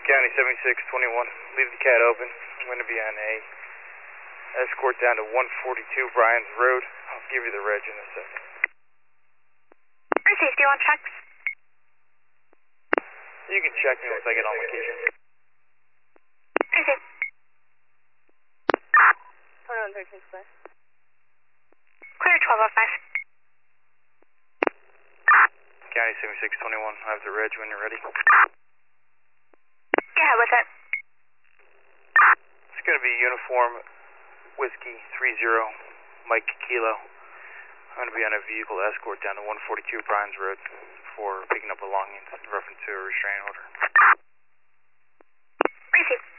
County 7621. Leave the cat open. I'm going to be on a escort down to 142 Bryans Road. I'll give you the reg in a second. Receive, do you want checks? You can check me once I get on location. Receive. 2113 Square. Clear 1205. County 7621. I have the reg when you're ready. Yeah, what's it? It's going to be Uniform Whiskey 30 Mike Kilo. I'm going to be on a vehicle escort down to 142 Bryans Road for picking up belongings in reference to a restraining order. Receive.